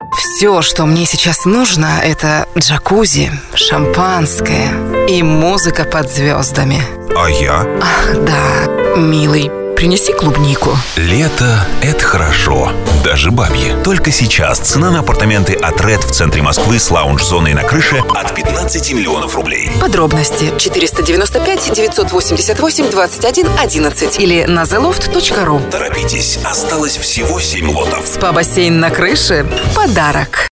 Все, что мне сейчас нужно, это джакузи, шампанское и музыка под звездами. А я? Ах, да, милый, принеси клубнику. Лето – это хорошо, даже бабье. Только сейчас цена на апартаменты от Red в центре Москвы с лаунж-зоной на крыше от 15 миллионов рублей. Подробности 495 988 21 11 или на theloft.ru. Торопитесь, осталось всего 7 лотов. Спа-бассейн на крыше в подарок.